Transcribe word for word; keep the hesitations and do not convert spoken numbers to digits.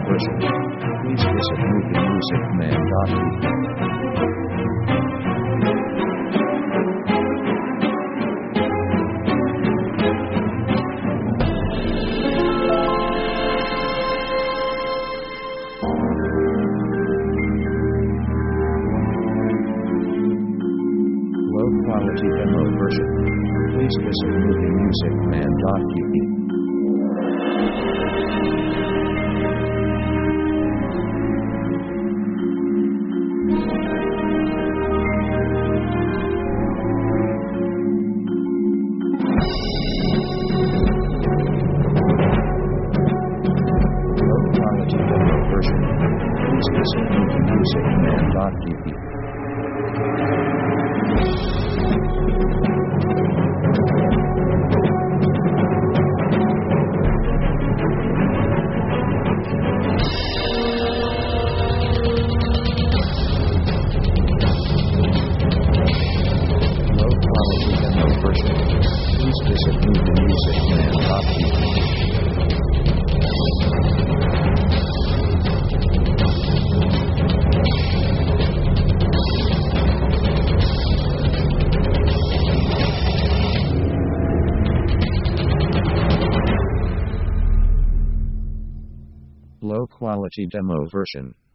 version. Please visit movie music man dot t v. Low quality demo version. Please visit movie music man dot t v. Low quality demo version. Please visit movie music man dot t v. Low quality demo version. Please visit movie music man dot t v. Low quality demo version.